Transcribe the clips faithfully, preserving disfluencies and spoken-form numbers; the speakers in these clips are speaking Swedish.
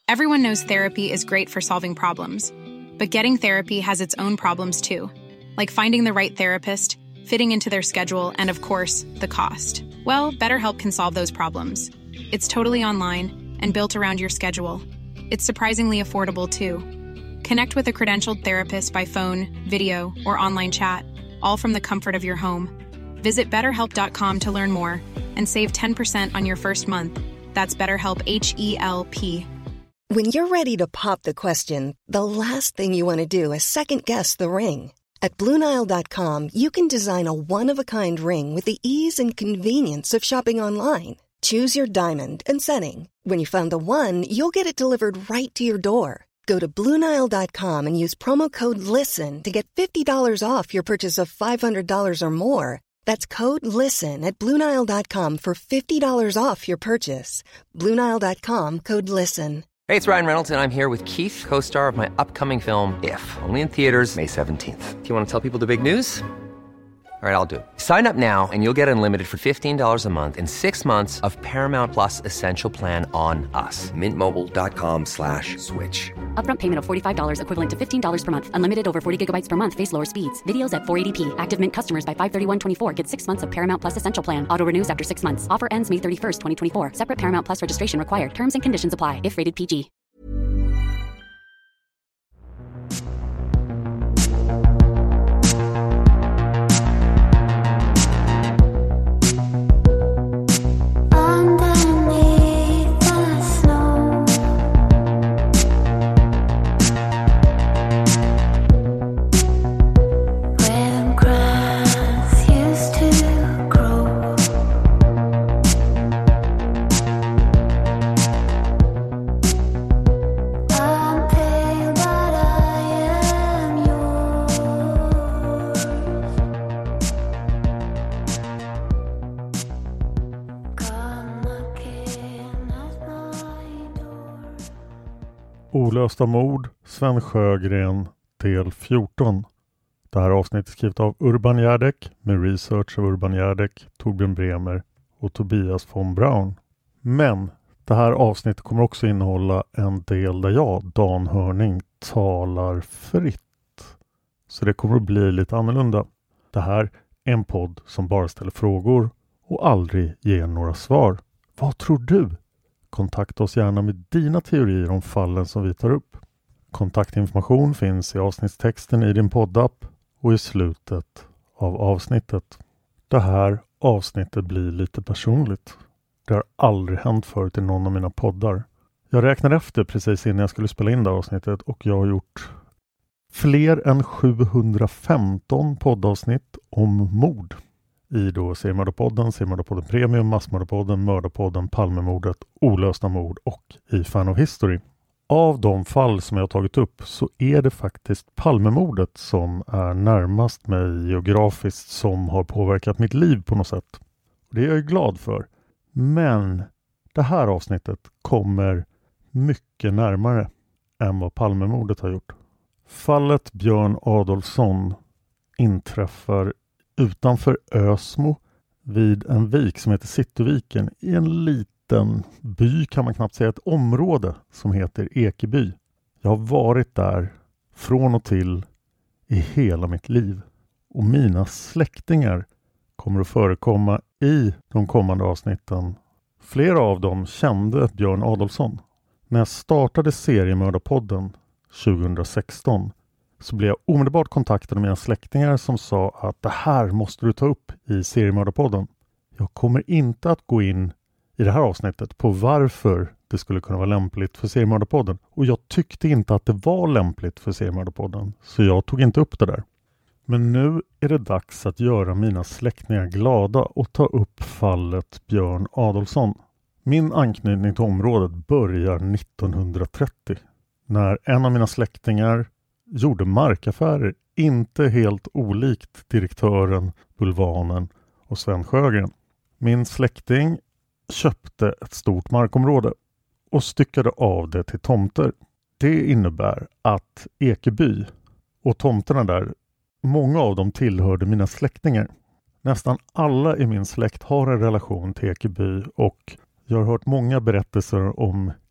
Everyone knows therapy is great for solving problems, but getting therapy has its own problems too, like finding the right therapist, fitting into their schedule, and of course, the cost. Well, BetterHelp can solve those problems. It's totally online and built around your schedule. It's surprisingly affordable too. Connect with a credentialed therapist by phone, video, or online chat, all from the comfort of your home. Visit better help dot com to learn more and save ten percent on your first month. That's BetterHelp, H E L P. When you're ready to pop the question, the last thing you want to do is second-guess the ring. At Blue Nile dot com, you can design a one-of-a-kind ring with the ease and convenience of shopping online. Choose your diamond and setting. When you find the one, you'll get it delivered right to your door. Go to Blue Nile dot com and use promo code LISTEN to get fifty dollars off your purchase of five hundred dollars or more. That's code LISTEN at Blue Nile dot com for fifty dollars off your purchase. Blue Nile dot com, code LISTEN. Hey, it's Ryan Reynolds, and I'm here with Keith, co-star of my upcoming film, If, only in theaters May seventeenth. Do you want to tell people the big news? All right, I'll do it. Sign up now and you'll get unlimited for fifteen dollars a month and six months of Paramount Plus Essential Plan on us. Mint Mobile dot com slash switch. Upfront payment of forty-five dollars equivalent to fifteen dollars per month. Unlimited over forty gigabytes per month. Face lower speeds. Videos at four eighty p. Active Mint customers by five thirty-one twenty-four get six months of Paramount Plus Essential Plan. Auto renews after six months. Offer ends May thirty-first, twenty twenty-four. Separate Paramount Plus registration required. Terms and conditions apply if rated P G. Olösta mord, Sven Sjögren, del fjorton. Det här avsnittet är skrivet av Urban Järdek med research av Urban Järdek, Torbjörn Bremer och Tobias von Braun. Men det här avsnittet kommer också innehålla en del där jag, Dan Hörning, talar fritt. Så det kommer att bli lite annorlunda. Det här är en podd som bara ställer frågor och aldrig ger några svar. Vad tror du? Kontakta oss gärna med dina teorier om fallen som vi tar upp. Kontaktinformation finns i avsnittstexten i din poddapp och i slutet av avsnittet. Det här avsnittet blir lite personligt. Det har aldrig hänt förut i någon av mina poddar. Jag räknade efter precis innan jag skulle spela in det avsnittet och jag har gjort fler än sjuhundrafemton poddavsnitt om mord. I då Seriemördarpodden, Seriemördarpodden Premium, Massmördarpodden, Mördarpodden, Palmemordet, Olösta mord och i Fan of History. Av de fall som jag har tagit upp så är det faktiskt Palmemordet som är närmast mig geografiskt som har påverkat mitt liv på något sätt. Det är jag glad för. Men det här avsnittet kommer mycket närmare än vad Palmemordet har gjort. Fallet Björn Adolfsson inträffar utanför Ösmo vid en vik som heter Cityviken i en liten by, kan man knappt säga, ett område som heter Ekeby. Jag har varit där från och till i hela mitt liv och mina släktingar kommer att förekomma i de kommande avsnitten. Flera av dem kände Björn Adolfsson. När jag startade Seriemördarpodden tjugohundrasexton så blev jag omedelbart kontaktad med mina släktingar som sa att det här måste du ta upp i Seriemördarpodden. Jag kommer inte att gå in i det här avsnittet på varför det skulle kunna vara lämpligt för Seriemördarpodden. Och jag tyckte inte att det var lämpligt för Seriemördarpodden, så jag tog inte upp det där. Men nu är det dags att göra mina släktingar glada och ta upp fallet Björn Adolfsson. Min anknytning till området börjar nittonhundratrettio när en av mina släktingar gjorde markaffärer, inte helt olikt direktören, Bulvanen och Sven Sjögren. Min släkting köpte ett stort markområde och styckade av det till tomter. Det innebär att Ekeby och tomterna där, många av dem tillhörde mina släktingar. Nästan alla i min släkt har en relation till Ekeby och jag har hört många berättelser om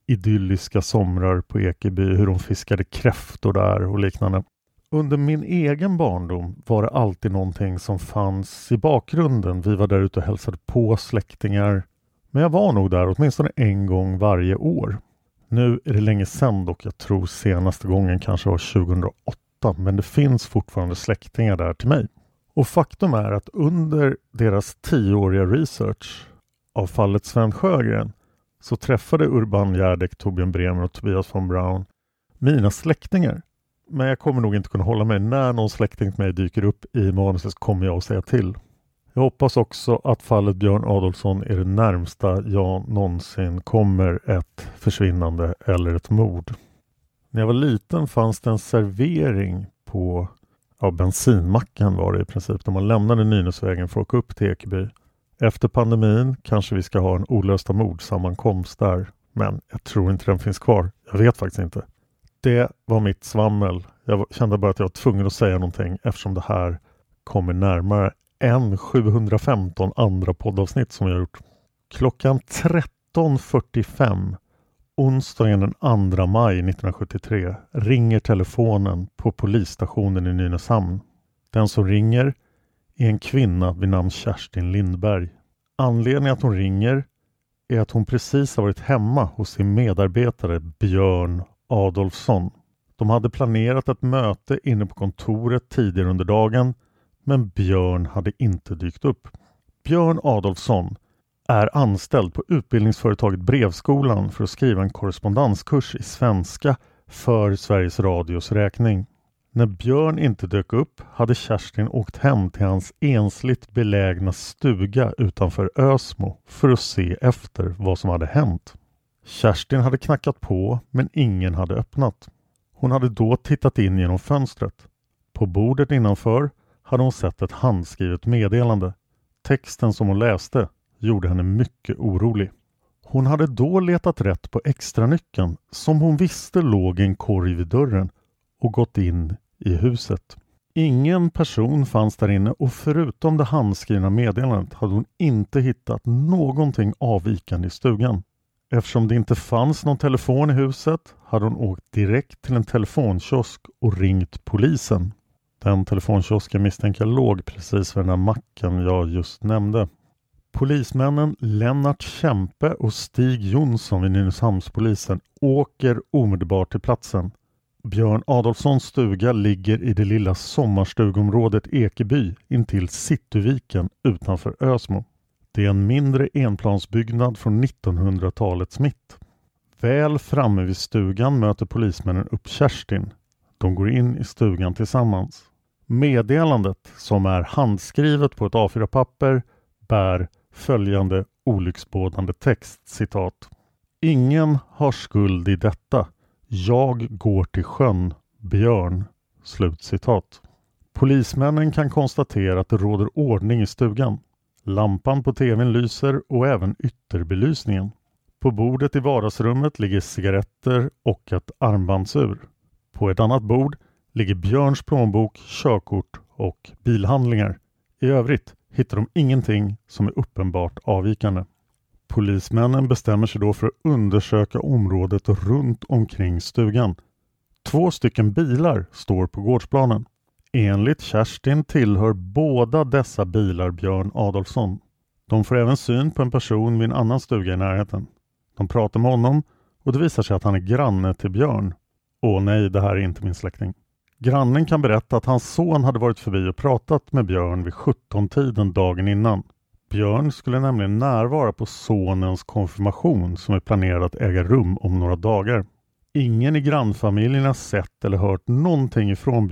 idylliska somrar på Ekeby, hur de fiskade kräftor där och liknande. Under min egen barndom var det alltid någonting som fanns i bakgrunden. Vi var där ute och hälsade på släktingar. Men jag var nog där åtminstone en gång varje år. Nu är det länge sedan dock, jag tror senaste gången kanske var tjugohundraåtta. Men det finns fortfarande släktingar där till mig. Och faktum är att under deras tioåriga research av fallet Sven Sjögren så träffade Urban Järdek, Torbjörn Bremer och Tobias von Braun mina släktingar. Men jag kommer nog inte kunna hålla mig. När någon släkting till mig dyker upp i manuset kommer jag att säga till. Jag hoppas också att fallet Björn Adolfsson är det närmsta jag någonsin kommer ett försvinnande eller ett mord. När jag var liten fanns det en servering på ja, bensinmacken var det i princip. När man lämnade Nynäsvägen för att åka upp till Ekeby. Efter pandemin kanske vi ska ha en olösta mordsammankomst där. Men jag tror inte den finns kvar. Jag vet faktiskt inte. Det var mitt svammel. Jag kände bara att jag var tvungen att säga någonting eftersom det här kommer närmare än sjuhundrafemton andra poddavsnitt som jag gjort. Klockan tretton fyrtiofem onsdagen den andra maj nittonhundrasjuttiotre ringer telefonen på polisstationen i Nynäshamn. Den som ringer är en kvinna vid namn Kerstin Lindberg. Anledningen att hon ringer är att hon precis har varit hemma hos sin medarbetare Björn Adolfsson. De hade planerat ett möte inne på kontoret tidigare under dagen, men Björn hade inte dykt upp. Björn Adolfsson är anställd på utbildningsföretaget Brevskolan för att skriva en korrespondenskurs i svenska för Sveriges Radios räkning. När Björn inte dök upp hade Kerstin åkt hem till hans ensligt belägna stuga utanför Ösmo för att se efter vad som hade hänt. Kerstin hade knackat på men ingen hade öppnat. Hon hade då tittat in genom fönstret. På bordet innanför hade hon sett ett handskrivet meddelande. Texten som hon läste gjorde henne mycket orolig. Hon hade då letat rätt på extra nyckeln som hon visste låg i en korg vid dörren och gått in i huset. Ingen person fanns där inne och förutom det handskrivna meddelandet hade hon inte hittat någonting avvikande i stugan. Eftersom det inte fanns någon telefon i huset hade hon åkt direkt till en telefonkiosk och ringt polisen. Den telefonkiosken misstänker låg precis vid den här macken jag just nämnde. Polismännen Lennart Kämpe och Stig Jonsson vid Nynäshamnspolisen åker omedelbart till platsen. Björn Adolfssons stuga ligger i det lilla sommarstugområdet Ekeby intill Cityviken utanför Ösmo. Det är en mindre enplansbyggnad från nittonhundratalets mitt. Väl framme vid stugan möter polismännen upp Kerstin. De går in i stugan tillsammans. Meddelandet, som är handskrivet på ett A fyra papper, bär följande olycksbådande text, citat. Ingen har skuld i detta. Jag går till sjön, Björn. Slutcitat. Polismännen kan konstatera att det råder ordning i stugan. Lampan på tvn lyser och även ytterbelysningen. På bordet i vardagsrummet ligger cigaretter och ett armbandsur. På ett annat bord ligger Björns plånbok, körkort och bilhandlingar. I övrigt hittar de ingenting som är uppenbart avvikande. Polismännen bestämmer sig då för att undersöka området runt omkring stugan. Två stycken bilar står på gårdsplanen. Enligt Kerstin tillhör båda dessa bilar Björn Adolfsson. De får även syn på en person vid en annan stuga i närheten. De pratar med honom och det visar sig att han är granne till Björn. Åh nej, det här är inte min släkting. Grannen kan berätta att hans son hade varit förbi och pratat med Björn vid sjutton-tiden dagen innan. Björn skulle nämligen närvara på sonens konfirmation som är planerad att äga rum om några dagar. Ingen i grannfamiljen har sett eller hört någonting ifrån.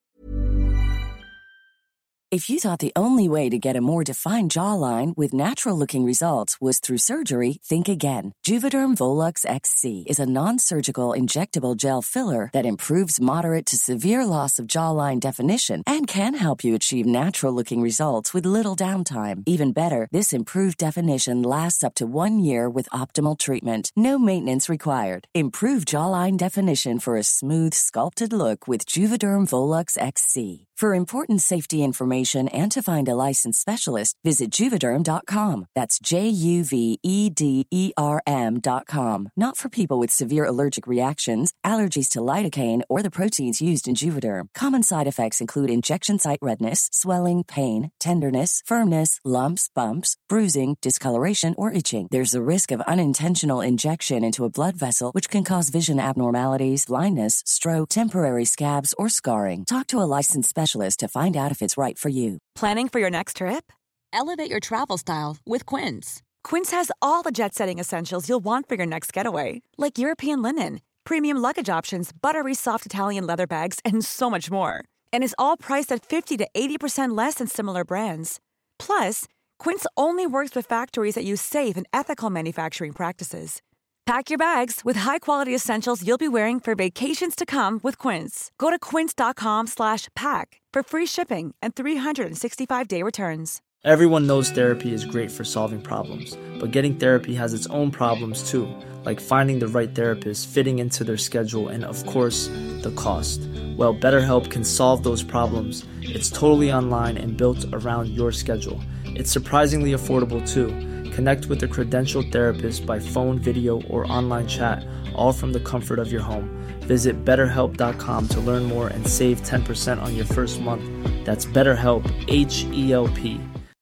If you thought the only way to get a more defined jawline with natural-looking results was through surgery, think again. Juvederm Volux X C is a non-surgical injectable gel filler that improves moderate to severe loss of jawline definition and can help you achieve natural-looking results with little downtime. Even better, this improved definition lasts up to one year with optimal treatment. No maintenance required. Improve jawline definition for a smooth, sculpted look with Juvederm Volux X C. For important safety information and to find a licensed specialist, visit Juvederm dot com. That's J U V E D E R M dot com. Not for people with severe allergic reactions, allergies to lidocaine, or the proteins used in Juvederm. Common side effects include injection site redness, swelling, pain, tenderness, firmness, lumps, bumps, bruising, discoloration, or itching. There's a risk of unintentional injection into a blood vessel, which can cause vision abnormalities, blindness, stroke, temporary scabs, or scarring. Talk to a licensed specialist to find out if it's right for you. Planning for your next trip? Elevate your travel style with Quince. Quince has all the jet-setting essentials you'll want for your next getaway, like European linen, premium luggage options, buttery soft Italian leather bags, and so much more. And is all priced at fifty to eighty percent less than similar brands. Plus, Quince only works with factories that use safe and ethical manufacturing practices. Pack your bags with high-quality essentials you'll be wearing for vacations to come with Quince. Go to quince dot com slash pack for free shipping and three sixty-five day returns. Everyone knows therapy is great for solving problems, but getting therapy has its own problems too, like finding the right therapist, fitting into their schedule, and of course, the cost. Well, BetterHelp can solve those problems. It's totally online and built around your schedule. It's surprisingly affordable too. Connect with a credentialed therapist by phone, video, or online chat, all from the comfort of your home. Visit better help dot com to learn more and save ten percent on your first month. That's BetterHelp, H E L P.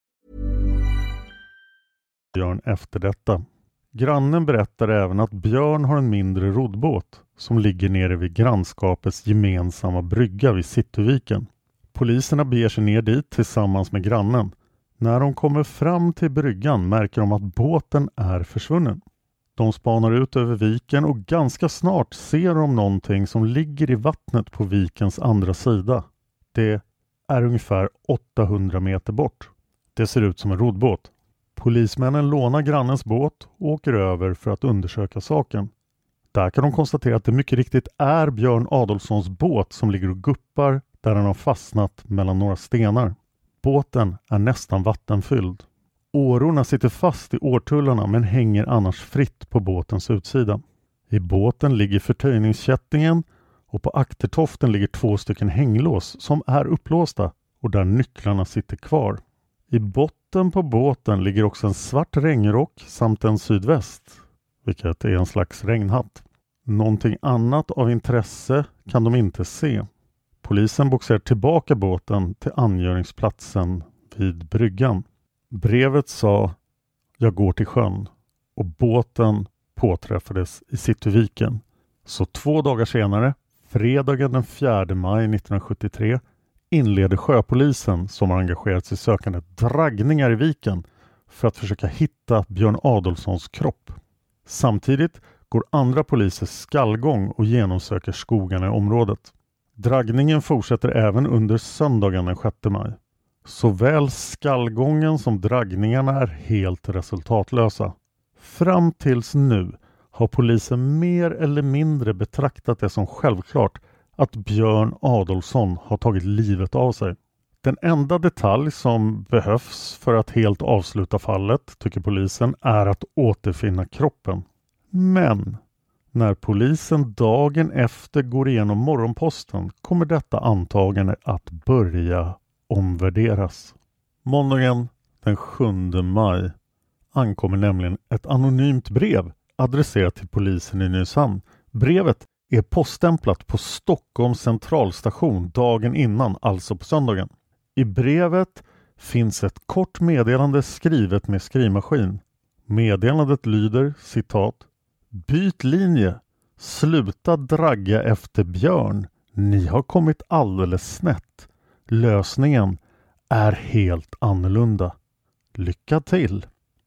Björn efter detta. Grannen berättar även att Björn har en mindre roddbåt som ligger nere vid grannskapets gemensamma brygga vid Cityviken. Poliserna beger sig ner dit tillsammans med grannen. När de kommer fram till bryggan märker de att båten är försvunnen. De spanar ut över viken och ganska snart ser de någonting som ligger i vattnet på vikens andra sida. Det är ungefär åttahundra meter bort. Det ser ut som en roddbåt. Polismännen lånar grannens båt och åker över för att undersöka saken. Där kan de konstatera att det mycket riktigt är Björn Adolfssons båt som ligger och guppar där den har fastnat mellan några stenar. Båten är nästan vattenfylld. Årorna sitter fast i årtullarna men hänger annars fritt på båtens utsida. I båten ligger förtöjningskättingen och på aktertoften ligger två stycken hänglås som är upplåsta och där nycklarna sitter kvar. I botten på båten ligger också en svart regnrock samt en sydväst, vilket är en slags regnhatt. Någonting annat av intresse kan de inte se. Polisen boxar tillbaka båten till angöringsplatsen vid bryggan. Brevet sa: jag går till sjön, och båten påträffades i Cityviken. Så två dagar senare, fredagen den fjärde maj nittonhundrasjuttiotre, inleder sjöpolisen, som har engagerat sig i sökandet, draggningar i viken för att försöka hitta Björn Adolfssons kropp. Samtidigt går andra poliser skallgång och genomsöker skogarna i området. Draggningen fortsätter även under söndagen den sjätte maj. Såväl skallgången som draggningarna är helt resultatlösa. Fram tills nu har polisen mer eller mindre betraktat det som självklart att Björn Adolfsson har tagit livet av sig. Den enda detalj som behövs för att helt avsluta fallet, tycker polisen, är att återfinna kroppen. Men när polisen dagen efter går igenom morgonposten kommer detta antagande att börja omvärderas. Måndagen den sjunde maj ankommer nämligen ett anonymt brev adresserat till polisen i Nynäshamn. Brevet är poststämplat på Stockholms centralstation dagen innan, alltså på söndagen. I brevet finns ett kort meddelande skrivet med skrivmaskin. Meddelandet lyder, citat: byt linje, sluta dragga efter Björn, ni har kommit alldeles snett. Lösningen är helt annorlunda. Lycka till.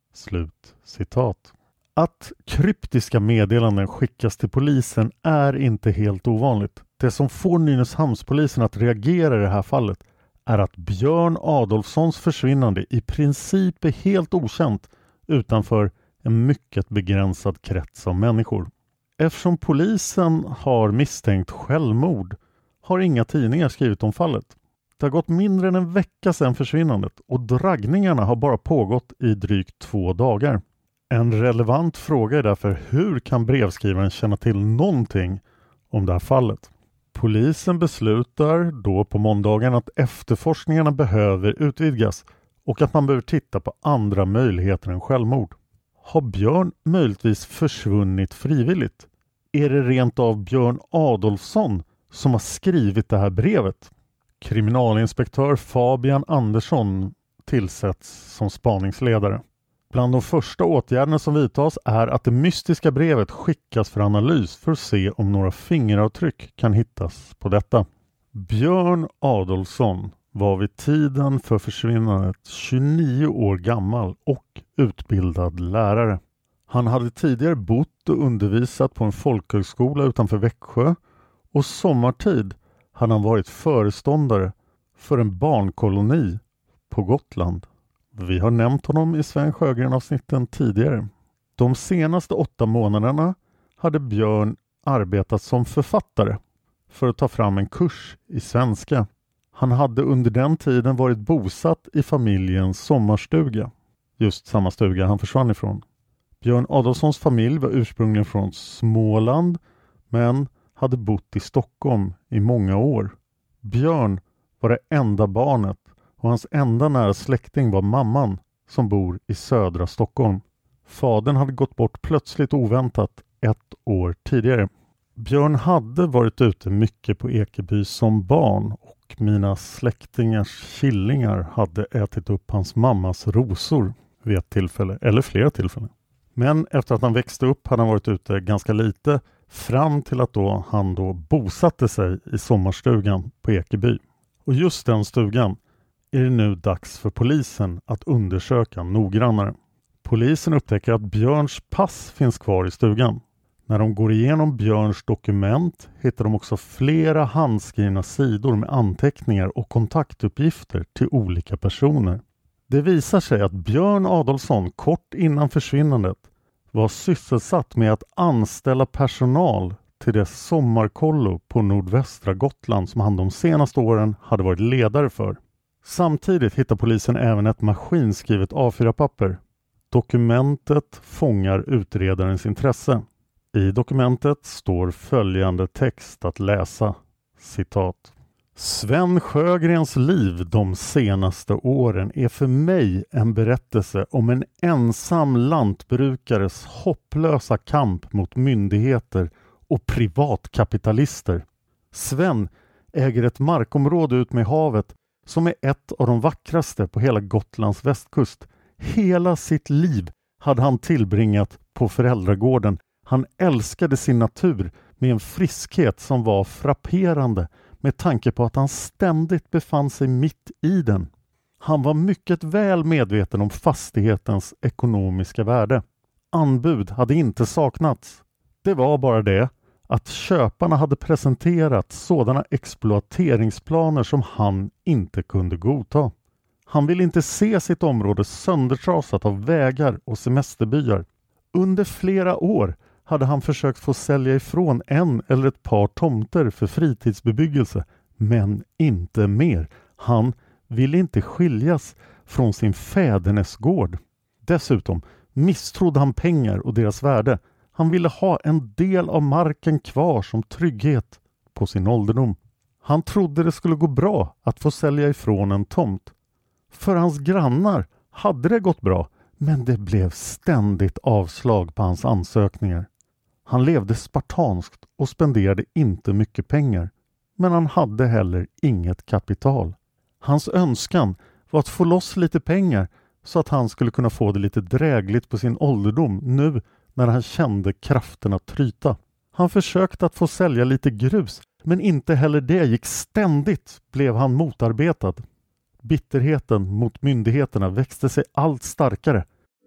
Slut citat. Att kryptiska meddelanden skickas till polisen är inte helt ovanligt. Det som får Nynäshamnspolisen att reagera i det här fallet är att Björn Adolfssons försvinnande i princip är helt okänt utanför en mycket begränsad krets av människor. Eftersom polisen har misstänkt självmord har inga tidningar skrivit om fallet. Det har gått mindre än en vecka sedan försvinnandet och draggningarna har bara pågått i drygt två dagar. En relevant fråga är därför: hur kan brevskrivaren känna till någonting om det här fallet? Polisen beslutar då på måndagen att efterforskningarna behöver utvidgas och att man behöver titta på andra möjligheter än självmord. Har Björn möjligtvis försvunnit frivilligt? Är det rent av Björn Adolfsson som har skrivit det här brevet? Kriminalinspektör Fabian Andersson tillsätts som spaningsledare. Bland de första åtgärderna som vidtas är att det mystiska brevet skickas för analys för att se om några fingeravtryck kan hittas på detta. Björn Adolfsson var vid tiden för försvinnandet tjugonio år gammal och utbildad lärare. Han hade tidigare bott och undervisat på en folkhögskola utanför Växjö och sommartid hade han varit föreståndare för en barnkoloni på Gotland. Vi har nämnt honom i Sven Sjögren-avsnitten tidigare. De senaste åtta månaderna hade Björn arbetat som författare för att ta fram en kurs i svenska. Han hade under den tiden varit bosatt i familjens sommarstuga. Just samma stuga han försvann ifrån. Björn Adolfssons familj var ursprungligen från Småland men hade bott i Stockholm i många år. Björn var det enda barnet och hans enda nära släkting var mamman som bor i södra Stockholm. Fadern hade gått bort plötsligt oväntat ett år tidigare. Björn hade varit ute mycket på Ekeby som barn och mina släktingars killingar hade ätit upp hans mammas rosor vid ett tillfälle eller flera tillfällen. Men efter att han växte upp hade han varit ute ganska lite fram till att då han då bosatte sig i sommarstugan på Ekeby. Och just den stugan är det nu dags för polisen att undersöka noggrannare. Polisen upptäcker att Björns pass finns kvar i stugan. När de går igenom Björns dokument hittar de också flera handskrivna sidor med anteckningar och kontaktuppgifter till olika personer. Det visar sig att Björn Adolfsson kort innan försvinnandet var sysselsatt med att anställa personal till det sommarkollo på nordvästra Gotland som han de senaste åren hade varit ledare för. Samtidigt hittar polisen även ett maskinskrivet A fyra-papper. Dokumentet fångar utredarens intresse. I dokumentet står följande text att läsa, citat. Sven Sjögrens liv de senaste åren är för mig en berättelse om en ensam lantbrukares hopplösa kamp mot myndigheter och privatkapitalister. Sven äger ett markområde ut med havet som är ett av de vackraste på hela Gotlands västkust. Hela sitt liv hade han tillbringat på föräldragården. Han älskade sin natur med en friskhet som var frapperande med tanke på att han ständigt befann sig mitt i den. Han var mycket väl medveten om fastighetens ekonomiska värde. Anbud hade inte saknats. Det var bara det att köparna hade presenterat sådana exploateringsplaner som han inte kunde godta. Han ville inte se sitt område söndertrasat av vägar och semesterbyar. Under flera år hade han försökt få sälja ifrån en eller ett par tomter för fritidsbebyggelse, men inte mer. Han ville inte skiljas från sin fädernesgård. Dessutom misstrodde han pengar och deras värde. Han ville ha en del av marken kvar som trygghet på sin ålderdom. Han trodde det skulle gå bra att få sälja ifrån en tomt. För hans grannar hade det gått bra, men det blev ständigt avslag på hans ansökningar. Han levde spartanskt och spenderade inte mycket pengar, men han hade heller inget kapital. Hans önskan var att få loss lite pengar så att han skulle kunna få det lite drägligt på sin ålderdom nu när han kände krafterna tryta. Han försökte att få sälja lite grus, men inte heller det gick. Ständigt blev han motarbetad. Bitterheten mot myndigheterna växte sig allt starkare.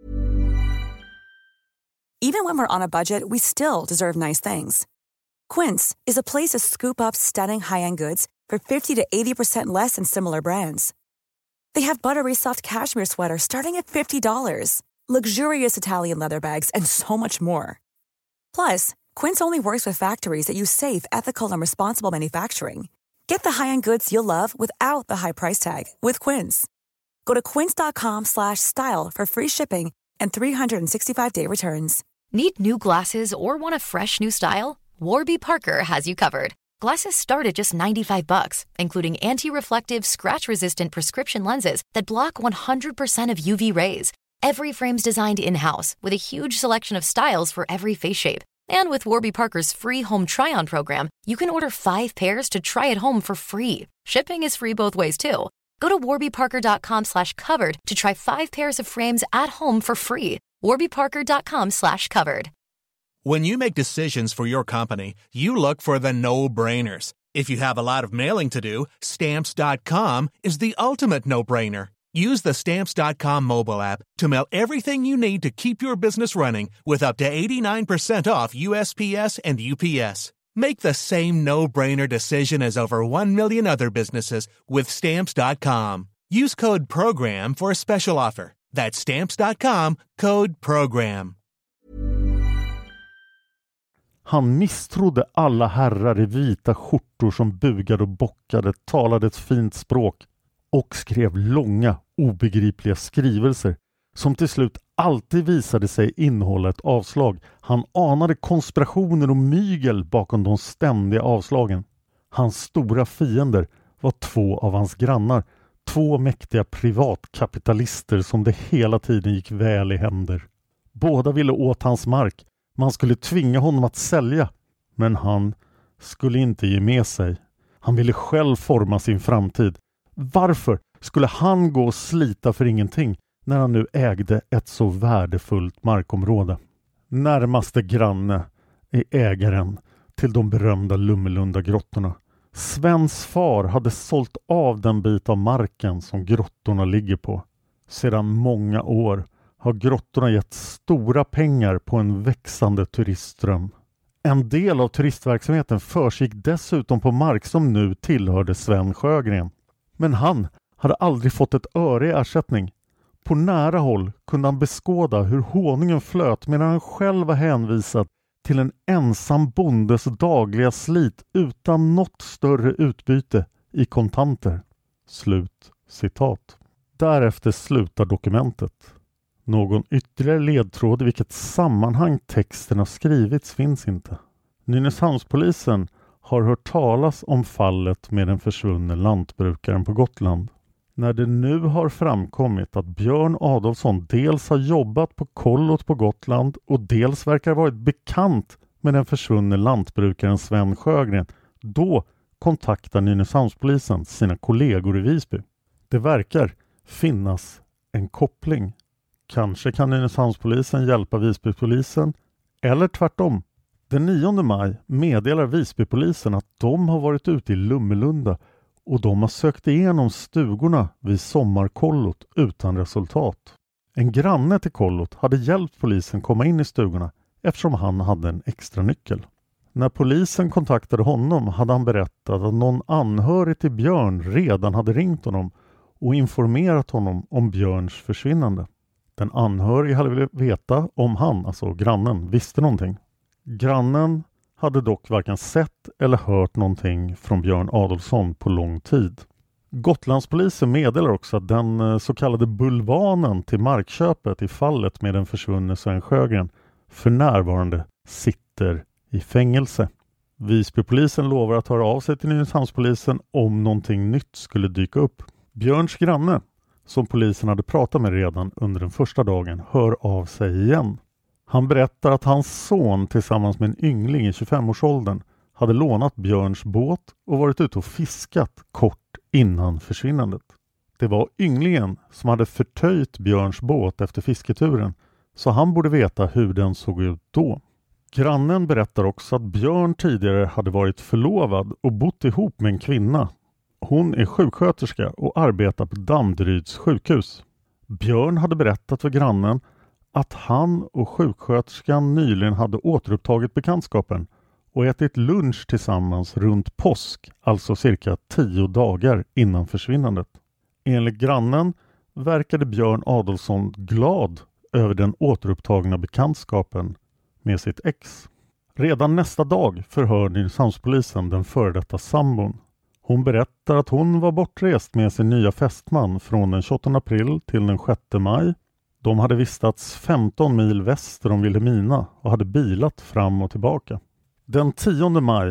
Even when we're on a budget, we still deserve nice things. Quince is a place to scoop up stunning high-end goods for fifty to eighty percent less than similar brands. They have buttery soft cashmere sweaters starting at fifty dollars, luxurious Italian leather bags, and so much more. Plus, Quince only works with factories that use safe, ethical, and responsible manufacturing. Get the high-end goods you'll love without the high price tag with Quince. Go to quince.com slash style for free shipping and three sixty-five day returns. Need new glasses or want a fresh new style? Warby Parker has you covered. Glasses start at just ninety-five bucks, including anti-reflective, scratch-resistant prescription lenses that block one hundred percent of U V rays. Every frame's designed in-house with a huge selection of styles for every face shape. And with Warby Parker's free home try-on program, you can order five pairs to try at home for free. Shipping is free both ways, too. Go to warbyparker.com slash covered to try five pairs of frames at home for free. warbyparker.com slash covered. When you make decisions for your company, you look for the no-brainers. If you have a lot of mailing to do, Stamps dot com is the ultimate no-brainer. Use the Stamps dot com mobile app to mail everything you need to keep your business running with up to eighty-nine percent off U S P S and U P S. Make the same no-brainer decision as over one million other businesses with Stamps dot com. Use code PROGRAM for a special offer. That's Stamps dot com, code PROGRAM. Han misstrodde alla herrar i vita skjortor som bugade och bockade, talade ett fint språk och skrev långa, obegripliga skrivelser som till slut alltid visade sig innehålla ett avslag. Han anade konspirationer och mygel bakom de ständiga avslagen. Hans stora fiender var två av hans grannar, två mäktiga privatkapitalister som det hela tiden gick väl i händer. Båda ville åt hans mark. Man skulle tvinga honom att sälja, men han skulle inte ge med sig. Han ville själv forma sin framtid. Varför skulle han gå och slita för ingenting när han nu ägde ett så värdefullt markområde? Närmaste granne är ägaren till de berömda Lummelunda grottorna. Svens far hade sålt av den bit av marken som grottorna ligger på. Sedan många år har grottorna gett stora pengar på en växande turistström. En del av turistverksamheten försiggick dessutom på mark som nu tillhörde Sven Sjögren. Men han hade aldrig fått ett öre i ersättning. På nära håll kunde han beskåda hur honungen flöt medan han själv var hänvisad till en ensam bondes dagliga slit utan något större utbyte i kontanter. Slut citat. Därefter slutar dokumentet. Någon ytterligare ledtråd i vilket sammanhang texten har skrivits finns inte. Nynäshamnspolisen har hört talas om fallet med den försvunne lantbrukaren på Gotland. När det nu har framkommit att Björn Adolfsson dels har jobbat på kollot på Gotland och dels verkar ha varit bekant med den försvunne lantbrukaren Sven Sjögren, då kontaktar Nynäshamnspolisen sina kollegor i Visby. Det verkar finnas en koppling. Kanske kan Nynäshamnspolisen hjälpa Visbypolisen, eller tvärtom. Den nionde maj meddelar Visbypolisen att de har varit ute i Lummelunda och de har sökt igenom stugorna vid sommarkollot utan resultat. En granne till kollot hade hjälpt polisen komma in i stugorna eftersom han hade en extra nyckel. När polisen kontaktade honom hade han berättat att någon anhörig till Björn redan hade ringt honom och informerat honom om Björns försvinnande. Den anhöriga hade velat veta om han, alltså grannen, visste någonting. Grannen hade dock varken sett eller hört någonting från Björn Adolfsson på lång tid. Gotlandspolisen meddelar också att den så kallade bulvanen till markköpet i fallet med den försvunne Sven Sjögren för närvarande sitter i fängelse. Visbypolisen lovar att höra av sig till Nynäshamnspolisen om någonting nytt skulle dyka upp. Björns granne, som polisen hade pratat med redan under den första dagen, hör av sig igen. Han berättar att hans son tillsammans med en yngling i tjugofemårsåldern hade lånat Björns båt och varit ute och fiskat kort innan försvinnandet. Det var ynglingen som hade förtöjt Björns båt efter fisketuren, så han borde veta hur den såg ut då. Grannen berättar också att Björn tidigare hade varit förlovad och bott ihop med en kvinna. Hon är sjuksköterska och arbetar på Danderyds sjukhus. Björn hade berättat för grannen att han och sjuksköterskan nyligen hade återupptagit bekantskapen och ätit lunch tillsammans runt påsk, alltså cirka tio dagar innan försvinnandet. Enligt grannen verkade Björn Adolfsson glad över den återupptagna bekantskapen med sitt ex. Redan nästa dag förhör Nynäshamnspolisen den före detta sambon. Hon berättar att hon var bortrest med sin nya fästman från den tjugoåttonde april till den sjätte maj. De hade vistats femton mil väster om Vilhelmina och hade bilat fram och tillbaka. Den tionde maj,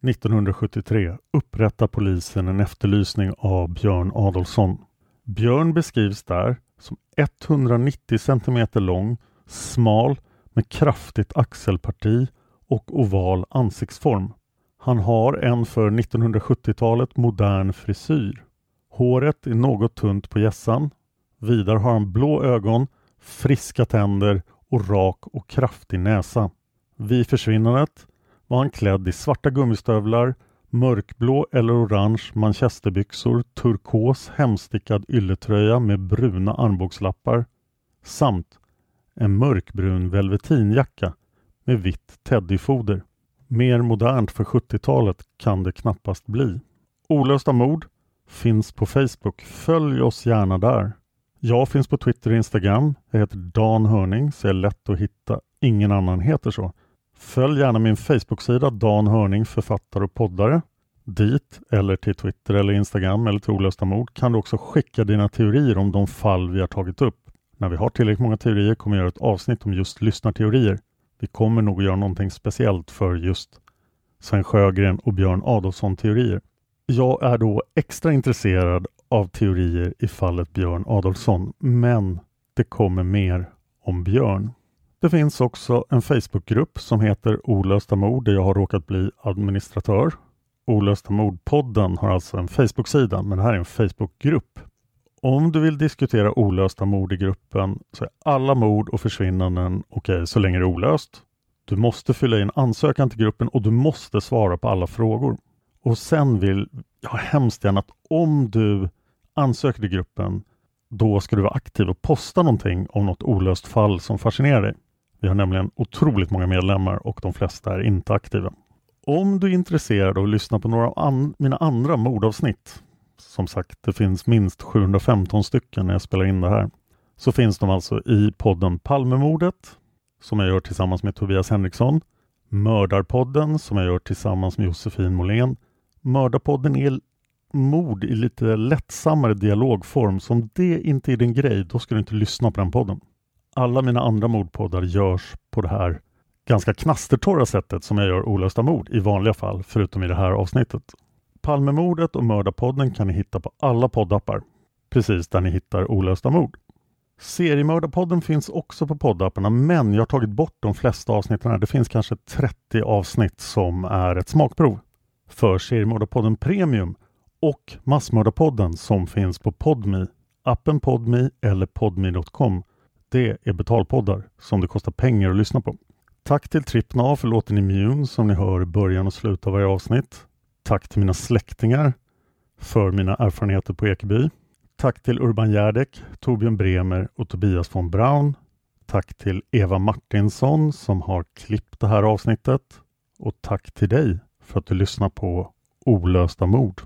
nittonhundrasjuttiotre upprättar polisen en efterlysning av Björn Adolfsson. Björn beskrivs där som etthundranittio centimeter lång, smal med kraftigt axelparti och oval ansiktsform. Han har en för nittonhundrasjuttiotalet modern frisyr. Håret är något tunt på hjässan. Vidare har han blå ögon, friska tänder och rak och kraftig näsa. Vid försvinnandet var han klädd i svarta gummistövlar, mörkblå eller orange manchesterbyxor, turkos hemstickad ylletröja med bruna armbågslappar samt en mörkbrun velvetinjacka med vitt teddyfoder. Mer modernt för sjuttiotalet kan det knappast bli. Olösta mord finns på Facebook. Följ oss gärna där. Jag finns på Twitter och Instagram. Jag heter Dan Hörning, så är lätt att hitta. Ingen annan heter så. Följ gärna min Facebook-sida Dan Hörning, författare och poddare. Dit eller till Twitter eller Instagram eller till Olösta mord kan du också skicka dina teorier om de fall vi har tagit upp. När vi har tillräckligt många teorier kommer jag göra ett avsnitt om just lyssnarteorier. Vi kommer nog göra någonting speciellt för just Sven Sjögren och Björn Adolfsson-teorier. Jag är då extra intresserad av teorier i fallet Björn Adolfsson, men det kommer mer om Björn. Det finns också en Facebookgrupp som heter Olösta mord där jag har råkat bli administratör. Olösta mord-podden har alltså en Facebook-sida, men det här är en Facebookgrupp. Om du vill diskutera olösta mord i gruppen så är alla mord och försvinnanden okej okay, så länge det är olöst. Du måste fylla in ansökan till gruppen och du måste svara på alla frågor. Och sen vill jag hemskt gärna att om du ansöker till gruppen, då ska du vara aktiv och posta någonting om något olöst fall som fascinerar dig. Vi har nämligen otroligt många medlemmar och de flesta är inte aktiva. Om du är intresserad av att lyssna på några av an- mina andra mordavsnitt, som sagt det finns minst sjuhundrafemton stycken när jag spelar in det här, så finns de alltså i podden Palmemordet som jag gör tillsammans med Tobias Henriksson, Mördarpodden som jag gör tillsammans med Josefin Måhlén. Mördarpodden är mord i lite lättsammare dialogform. Som det inte är din grej, då ska du inte lyssna på den podden. Alla mina andra mordpoddar görs på det här ganska knastertorra sättet som jag gör olösta mord i vanliga fall, förutom i det här avsnittet. Palmemordet och Mördarpodden kan ni hitta på alla poddappar, precis där ni hittar olösta mord. Seriemördarpodden finns också på poddapparna, men jag har tagit bort de flesta avsnitten här. Det finns kanske trettio avsnitt som är ett smakprov för Seriemördarpodden Premium och Massmördarpodden som finns på Podme, appen Podme eller podme punkt com. Det är betalpoddar som det kostar pengar att lyssna på. Tack till Trippna för låten Immune som ni hör i början och slutet av varje avsnitt. Tack till mina släktingar för mina erfarenheter på Ekeby. Tack till Urban Järdek, Torbjörn Bremer och Tobias von Braun. Tack till Eva Martinsson som har klippt det här avsnittet. Och tack till dig för att du lyssnar på Olösta mord.